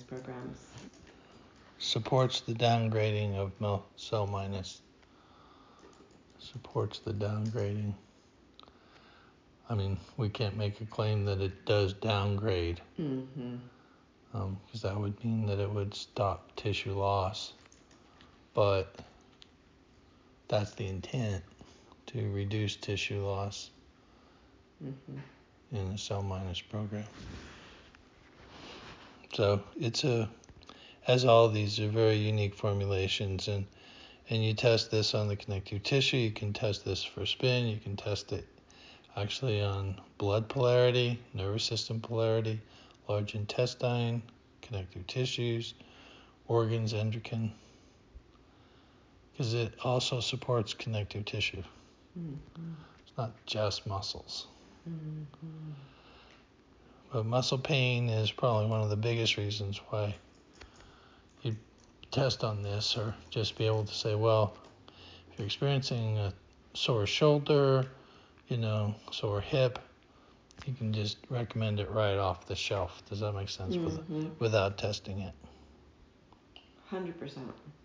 programs. Supports the downgrading of cell minus. Supports the downgrading. I mean, we can't make a claim that it does downgrade, because that would mean that it would stop tissue loss. But that's the intent, to reduce tissue loss in the cell minus program. So it's as all of these are very unique formulations, and you test this on the connective tissue. You can test this for spin. You can test it actually on blood polarity, nervous system polarity, large intestine, connective tissues, organs, endocrine, because it also supports connective tissue. It's not just muscles. But muscle pain is probably one of the biggest reasons why you test on this, or just be able to say, well, if you're experiencing a sore shoulder, sore hip, you can just recommend it right off the shelf. Does that make sense? Without testing it? 100%.